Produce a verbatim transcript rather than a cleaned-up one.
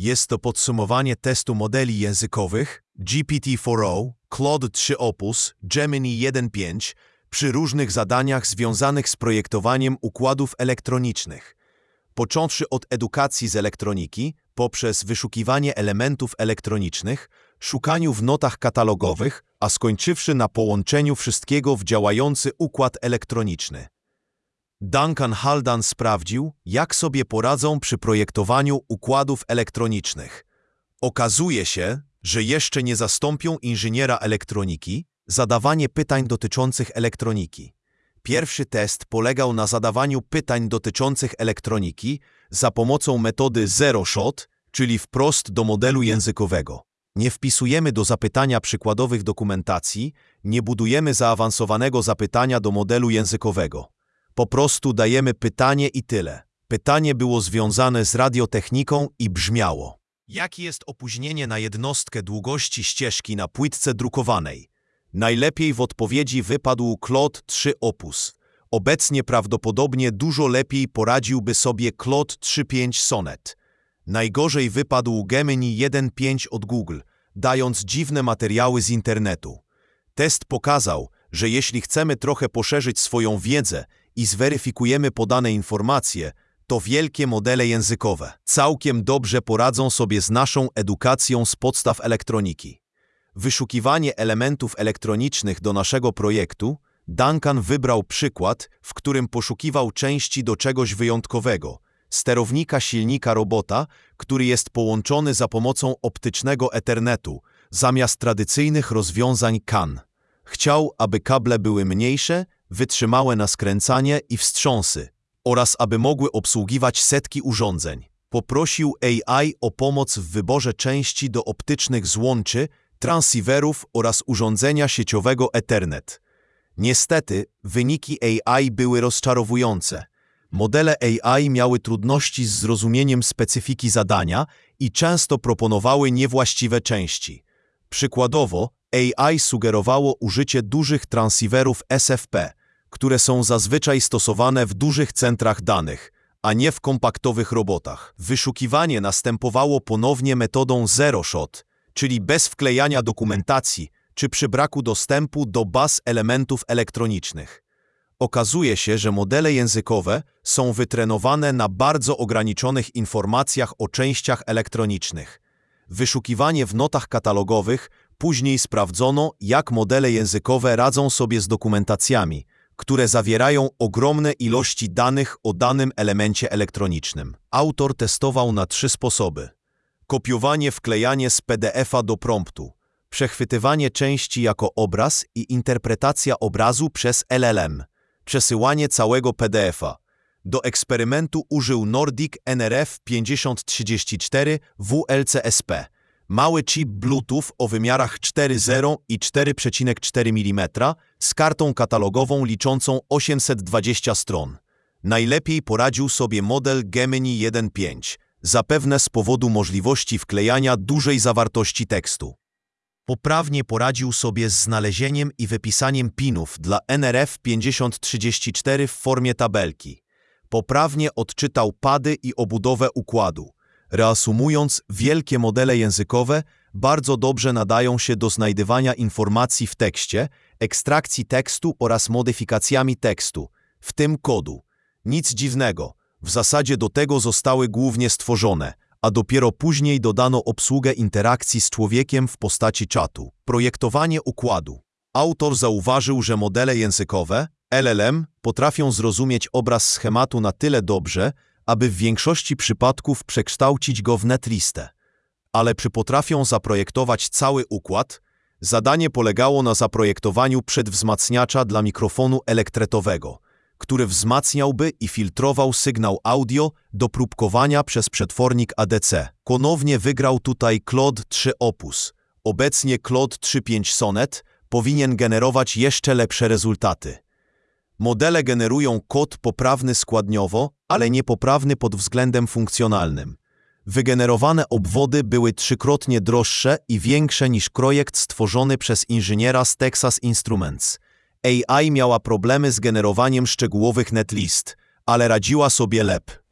Jest to podsumowanie testu modeli językowych G P T cztery o, Claude trzy Opus, Gemini jeden pięć przy różnych zadaniach związanych z projektowaniem układów elektronicznych. Począwszy od edukacji z elektroniki, poprzez wyszukiwanie elementów elektronicznych, szukaniu w notach katalogowych, a skończywszy na połączeniu wszystkiego w działający układ elektroniczny. Duncan Haldane sprawdził, jak sobie poradzą przy projektowaniu układów elektronicznych. Okazuje się, że jeszcze nie zastąpią inżyniera elektroniki zadawanie pytań dotyczących elektroniki. Pierwszy test polegał na zadawaniu pytań dotyczących elektroniki za pomocą metody zero shot, czyli wprost do modelu językowego. Nie wpisujemy do zapytania przykładowych dokumentacji, nie budujemy zaawansowanego zapytania do modelu językowego. Po prostu dajemy pytanie i tyle. Pytanie było związane z radiotechniką i brzmiało: jakie jest opóźnienie na jednostkę długości ścieżki na płytce drukowanej? Najlepiej w odpowiedzi wypadł Claude trzy Opus. Obecnie prawdopodobnie dużo lepiej poradziłby sobie Claude trzy pięć Sonnet. Najgorzej wypadł Gemini jeden pięć od Google, dając dziwne materiały z internetu. Test pokazał, że jeśli chcemy trochę poszerzyć swoją wiedzę i zweryfikujemy podane informacje, to wielkie modele językowe całkiem dobrze poradzą sobie z naszą edukacją z podstaw elektroniki. Wyszukiwanie elementów elektronicznych do naszego projektu, Duncan wybrał przykład, w którym poszukiwał części do czegoś wyjątkowego, sterownika silnika robota, który jest połączony za pomocą optycznego Ethernetu, zamiast tradycyjnych rozwiązań C A N. Chciał, aby kable były mniejsze, wytrzymałe na skręcanie i wstrząsy, oraz aby mogły obsługiwać setki urządzeń. Poprosił A I o pomoc w wyborze części do optycznych złączy, transceiverów oraz urządzenia sieciowego Ethernet. Niestety, wyniki A I były rozczarowujące. Modele A I miały trudności z zrozumieniem specyfiki zadania i często proponowały niewłaściwe części. Przykładowo, A I sugerowało użycie dużych transceiverów S F P, które są zazwyczaj stosowane w dużych centrach danych, a nie w kompaktowych robotach. Wyszukiwanie następowało ponownie metodą zero shot, czyli bez wklejania dokumentacji czy przy braku dostępu do baz elementów elektronicznych. Okazuje się, że modele językowe są wytrenowane na bardzo ograniczonych informacjach o częściach elektronicznych. Wyszukiwanie w notach katalogowych później sprawdzono, jak modele językowe radzą sobie z dokumentacjami, które zawierają ogromne ilości danych o danym elemencie elektronicznym. Autor testował na trzy sposoby: kopiowanie, wklejanie z P D F a do promptu, przechwytywanie części jako obraz i interpretacja obrazu przez L L M, przesyłanie całego P D F a. Do eksperymentu użył Nordic N R F pięćdziesiąt trzydzieści cztery W L C S P, mały chip Bluetooth o wymiarach cztery zero i cztery przecinek cztery milimetra z kartą katalogową liczącą osiemset dwadzieścia stron. Najlepiej poradził sobie model Gemini jeden pięć, zapewne z powodu możliwości wklejania dużej zawartości tekstu. Poprawnie poradził sobie z znalezieniem i wypisaniem pinów dla N R F pięćdziesiąt trzydzieści cztery w formie tabelki. Poprawnie odczytał pady i obudowę układu. Reasumując, wielkie modele językowe bardzo dobrze nadają się do znajdywania informacji w tekście, ekstrakcji tekstu oraz modyfikacjami tekstu, w tym kodu. Nic dziwnego, w zasadzie do tego zostały głównie stworzone, a dopiero później dodano obsługę interakcji z człowiekiem w postaci czatu. Projektowanie układu. Autor zauważył, że modele językowe, L L M, potrafią zrozumieć obraz schematu na tyle dobrze, aby w większości przypadków przekształcić go w netlistę. Ale czy potrafią zaprojektować cały układ? Zadanie polegało na zaprojektowaniu przedwzmacniacza dla mikrofonu elektretowego, który wzmacniałby i filtrował sygnał audio do próbkowania przez przetwornik A D C. Ponownie wygrał tutaj Claude trzy Opus. Obecnie Claude trzy pięć Sonnet powinien generować jeszcze lepsze rezultaty. Modele generują kod poprawny składniowo, ale niepoprawny pod względem funkcjonalnym. Wygenerowane obwody były trzykrotnie droższe i większe niż projekt stworzony przez inżyniera z Texas Instruments. A I miała problemy z generowaniem szczegółowych netlist, ale radziła sobie lepiej.